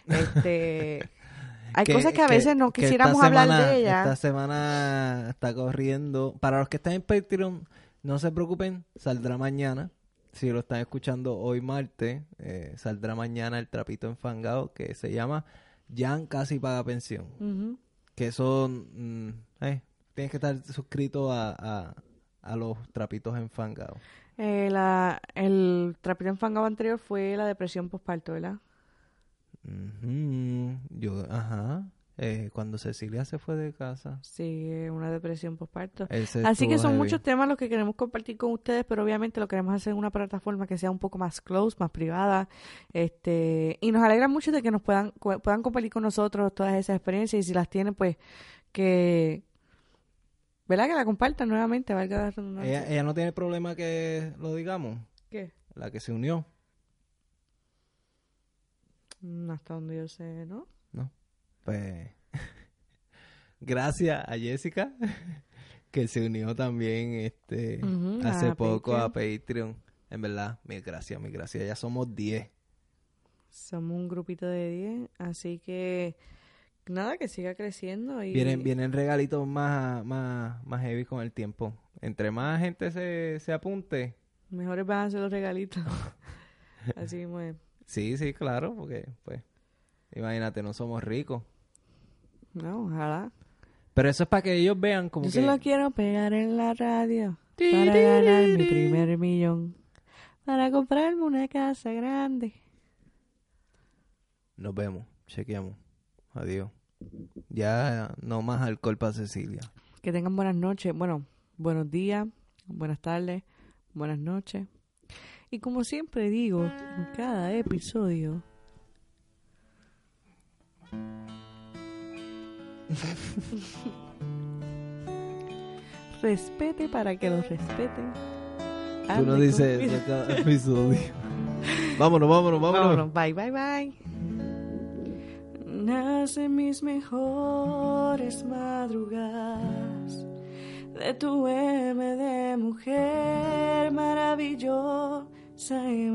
Hay cosas que a veces no quisiéramos hablar de ellas. Esta semana está corriendo. Para los que están en Patreon, no se preocupen, saldrá mañana. Si lo están escuchando hoy martes, saldrá mañana el trapito enfangado que se llama Jan Casi Paga Pensión. Uh-huh. Que son... tienes que estar suscrito a los trapitos enfangados. El trapito enfangado anterior fue la depresión postparto, ¿verdad? Cuando Cecilia se fue de casa. Sí, una depresión postparto. Así que son muchos temas los que queremos compartir con ustedes, pero obviamente lo queremos hacer en una plataforma que sea un poco más close, más privada. Y nos alegra mucho de que nos puedan compartir con nosotros todas esas experiencias y si las tienen, pues que... ¿Verdad? Que la compartan nuevamente, valga la redundancia. Ella no tiene problema que lo digamos. ¿Qué? La que se unió. Hasta donde yo sé, ¿no? No. Pues gracias a Jessica que se unió también hace poco a Patreon. En verdad, mil gracias. Ya somos 10. Somos un grupito de 10, así que nada, que siga creciendo. Y Vienen regalitos más heavy con el tiempo. Entre más gente se apunte, mejores van a ser los regalitos. Así mismo es. Sí, claro, porque pues imagínate, no somos ricos. No, ojalá. Pero eso es para que ellos vean como yo que... Yo solo quiero pegar en la radio para ganar mi primer millón. Para comprarme una casa grande. Nos vemos, chequeamos. Adiós. Ya no más alcohol para Cecilia. Que tengan buenas noches. Bueno, buenos días, buenas tardes, buenas noches. Y como siempre digo, en cada episodio... respete para que lo respeten. Tú no dices eso en cada episodio. Vámonos. Bye. Nacen mis mejores madrugadas de tu M de mujer maravillosa y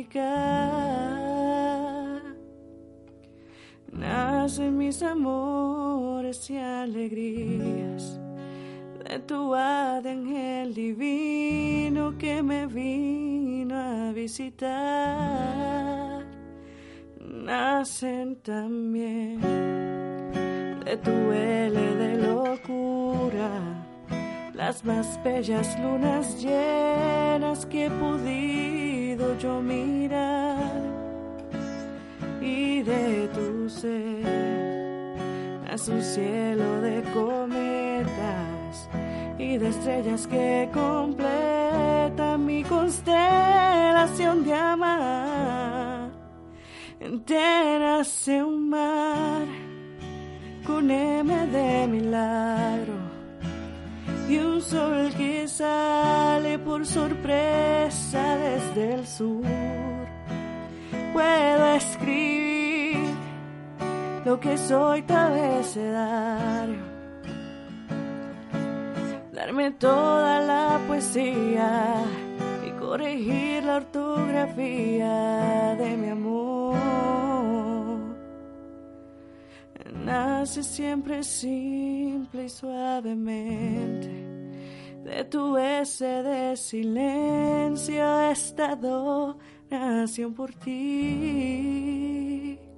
mágica. Nacen mis amores y alegrías de tu hada de ángel divino que me vino a visitar. Nacen también de tu L de locura las más bellas lunas llenas que he podido yo mirar, y de tu ser nace un cielo de cometas y de estrellas que completan mi constelación de amar. Entérase un mar con M de milagro y un sol que sale por sorpresa desde el sur. Puedo escribir lo que soy tu abecedario, darme toda la poesía y corregir la ortografía de mi amor. Nace siempre simple y suavemente de tu S de silencio esta adoración por ti.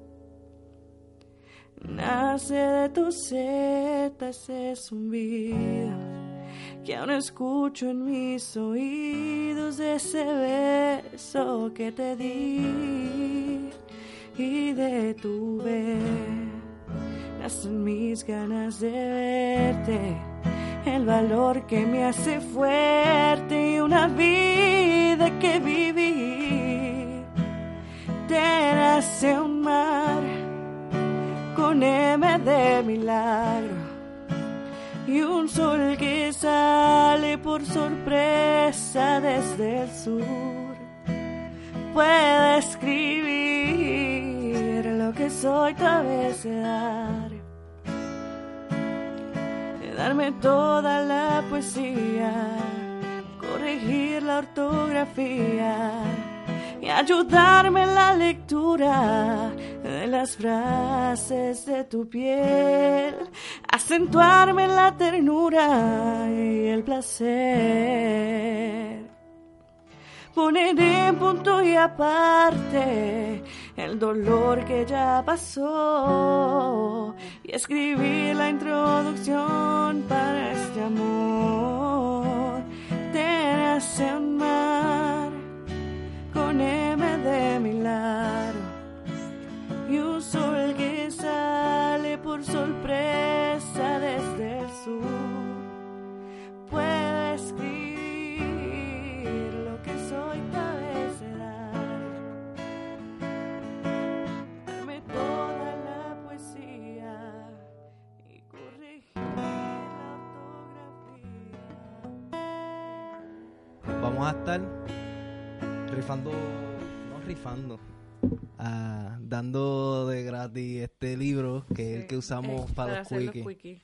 Nace de tu Z ese zumbido que aún escucho en mis oídos, de ese beso que te di y de tu ver. Nacen mis ganas de verte, el valor que me hace fuerte y una vida que vivir. Te nace un mar con M de milagro y un sol que sale por sorpresa desde el sur. Puedo escribir lo que soy tu abecedario, darme toda la poesía, corregir la ortografía y ayudarme en la lectura de las frases de tu piel, acentuarme en la ternura y el placer, poner en punto y aparte el dolor que ya pasó y escribir la introducción para este amor. Te nace un mar con M de milagro y un sol que sale por sorpresa desde el sur. Puedo escribir lo que soy tu abecedario, darme toda la poesía y corregir la ortografía. Vamos a estar dando de gratis este libro, que es el que usamos para los quickies.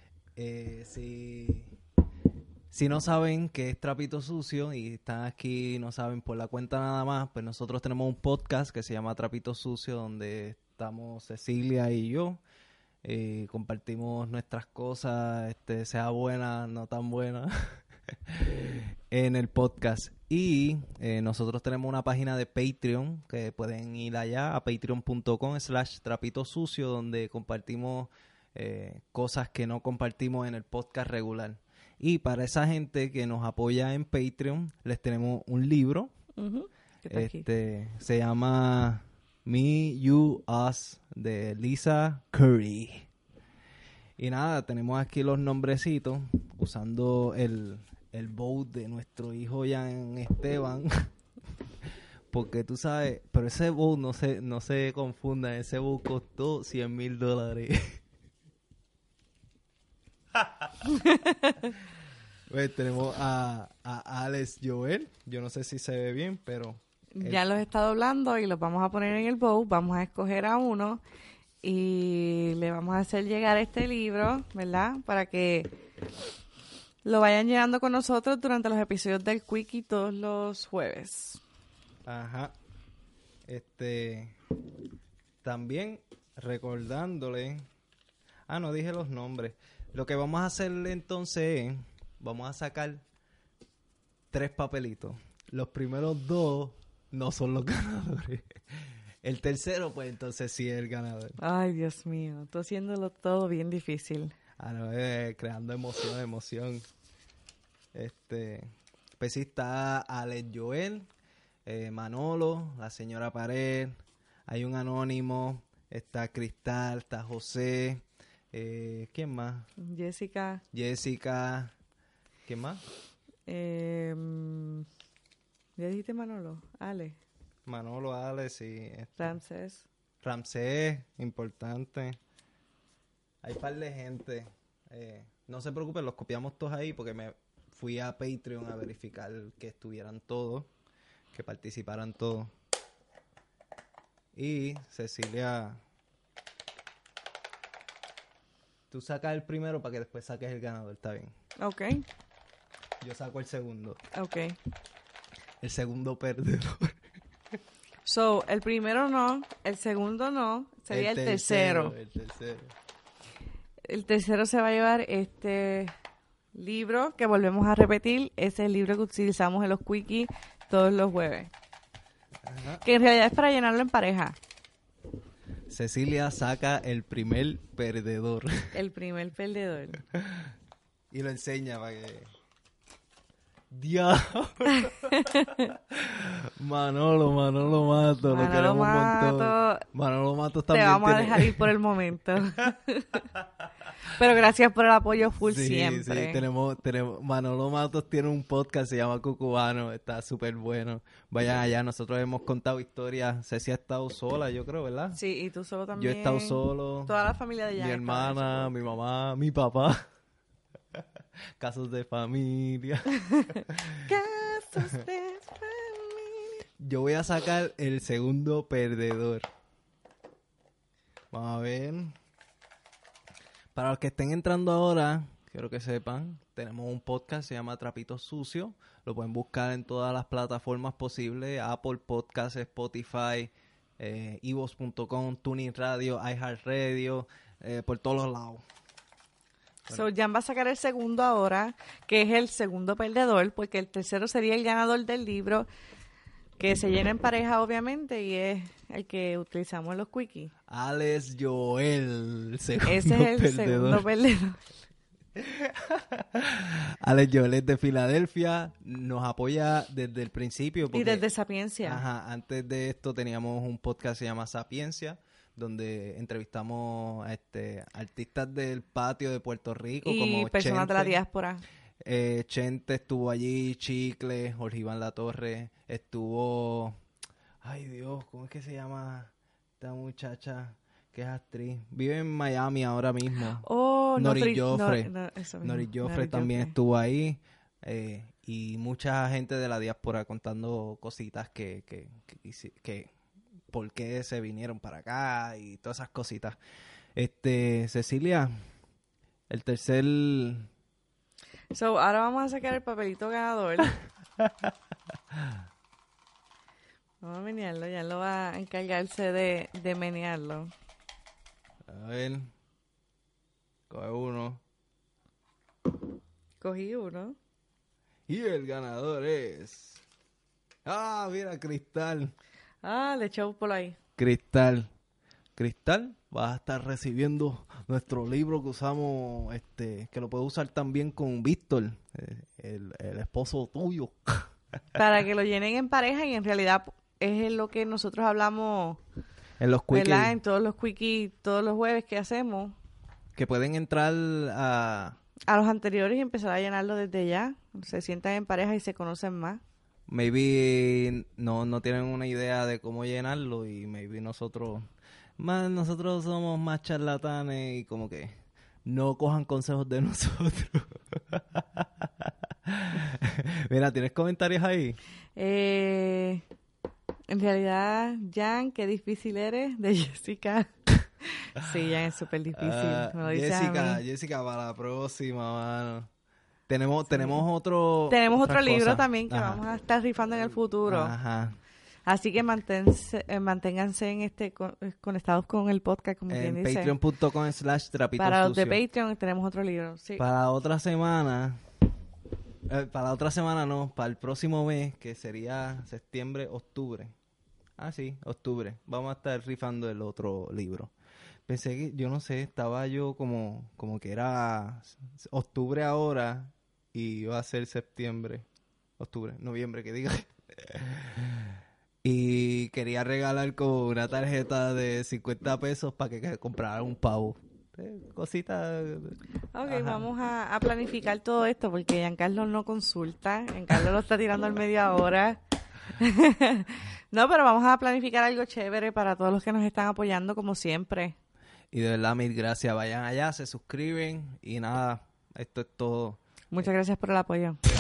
Si no saben qué es Trapito Sucio y están aquí, no saben por la cuenta nada más, pues nosotros tenemos un podcast que se llama Trapito Sucio, donde estamos Cecilia y yo. Compartimos nuestras cosas, sea buena, no tan buena, en el podcast. Y nosotros tenemos una página de Patreon, que pueden ir allá a patreon.com/trapitosucio, donde compartimos cosas que no compartimos en el podcast regular. Y para esa gente que nos apoya en Patreon, les tenemos un libro. Uh-huh. Se llama Me, You, Us, de Lisa Curry. Y nada, tenemos aquí los nombrecitos, usando el bow de nuestro hijo Jan Esteban. Porque tú sabes, pero ese bow no se confunda, ese bow costó $100,000. Pues tenemos a Alex Joel. Yo no sé si se ve bien, pero ya los he estado hablando y los vamos a poner en el bowl. Vamos a escoger a uno y le vamos a hacer llegar este libro, ¿verdad? Para que lo vayan llegando con nosotros durante los episodios del Quickie todos los jueves. Ajá. También recordándole. No dije los nombres. Lo que vamos a hacer entonces es, vamos a sacar 3 papelitos. Los primeros 2 no son los ganadores. El tercero, pues entonces sí es el ganador. Ay, Dios mío, estoy haciéndolo todo bien difícil. No, creando emoción. Pues sí está Alex Joel, Manolo, la señora Pared, hay un anónimo, está Cristal, está José, ¿quién más? Jessica, ¿Quién más? ¿Ya dijiste Manolo? Ale. Manolo, Ale, sí. Ramsés. Ramsés, importante. Hay par de gente. No se preocupen, los copiamos todos ahí porque me fui a Patreon a verificar que estuvieran todos, que participaran todos. Y Cecilia, tú sacas el primero para que después saques el ganador, está bien. Ok. Yo saco el segundo. Ok. El segundo perdedor. So, el primero no, el segundo no, sería el tercero. El tercero. El tercero se va a llevar este libro que volvemos a repetir. Ese es el libro que utilizamos en los quickies todos los jueves. Ajá. Que en realidad es para llenarlo en pareja. Cecilia saca el primer perdedor. El primer perdedor. Y lo enseña para que... ¡Diablo! Manolo Mato, lo Manolo queremos un Mato. montón. Manolo Mato Te también vamos a tiene... dejar ir por el momento. Pero gracias por el apoyo full Sí, siempre. sí, tenemos... Manolo Matos tiene un podcast, se llama Cucubano, está súper bueno. Vayan allá, nosotros hemos contado historias. Ceci ha estado sola, yo creo, ¿verdad? Sí, y tú solo Yo también. he estado solo. Toda la familia de Mi Jan estaba en hermana, eso. mi mamá, mi papá. Casos de familia. Casos de familia. Yo voy a sacar el segundo perdedor. Vamos a ver. Para los que estén entrando ahora, quiero que sepan, tenemos un podcast, se llama Trapitos Sucios. Lo pueden buscar en todas las plataformas posibles. Apple Podcasts, Spotify, evox.com, Tuning Radio, iHeartRadio, por todos los lados. So, Jan va a sacar el segundo ahora, que es el segundo perdedor, porque el tercero sería el ganador del libro, que se llena en pareja, obviamente, y es el que utilizamos en los quickies. Alex Joel, segundo Ese es el perdedor. segundo perdedor. Alex Joel es de Filadelfia, nos apoya desde el principio. Porque, Y desde Sapiencia. Ajá, antes de esto teníamos un podcast que se llama Sapiencia, donde entrevistamos a artistas del patio de Puerto Rico, Y como personas Chente. de la diáspora. Chente estuvo allí, Chicle, Jorge Iván Latorre, estuvo... Ay Dios, ¿cómo es que se llama esta muchacha que es actriz? Vive en Miami ahora mismo. Oh, Nori Joffre. eso mismo, Nori Joffre Nori también Joffre. estuvo ahí. Y mucha gente de la diáspora contando cositas que por qué se vinieron para acá y todas esas cositas. Cecilia, el tercer... So, ahora vamos a sacar el papelito ganador. Vamos a menearlo, ya lo va a encargarse de menearlo. A ver. Coge uno. Cogí uno. Y el ganador es... Ah, mira, Cristal. Ah, le echamos por ahí. Cristal, vas a estar recibiendo nuestro libro que usamos, que lo puedes usar también con Víctor, el esposo tuyo. Para que lo llenen en pareja y en realidad es lo que nosotros hablamos, En los ¿verdad? quickies, En todos los quickies, todos los jueves que hacemos. que pueden entrar a... A los anteriores y empezar a llenarlo desde ya. Se sientan en pareja y se conocen más. Maybe no tienen una idea de cómo llenarlo y maybe nosotros somos más charlatanes y como que no cojan consejos de nosotros. Mira, ¿tienes comentarios ahí? En realidad, Jan, qué difícil eres, de Jessica. Sí, Jan es súper difícil. Me lo dices a mí. Jessica, para la próxima, mano. Tenemos otro... Tenemos otra otro libro cosa. también que Ajá. vamos a estar rifando en el futuro. Ajá. Así que manténganse conectados con el podcast, como quien En dice. patreon.com/trapito Para los de sucio. Patreon tenemos otro libro. Sí. Para otra semana... para la otra semana no, para el próximo mes, que sería septiembre, octubre. Ah, sí, octubre. Vamos a estar rifando el otro libro. Pensé que, yo no sé, estaba yo como que era octubre ahora y iba a ser noviembre, que diga. Y quería regalar como una tarjeta de 50 pesos para que comprara un pavo. Cositas. Ok, Ajá. vamos a planificar todo esto porque Giancarlo no consulta. Giancarlo lo está tirando en media hora. No, pero vamos a planificar algo chévere para todos los que nos están apoyando como siempre. Y de verdad, mil gracias. Vayan allá, se suscriben y nada, esto es todo. Muchas gracias por el apoyo.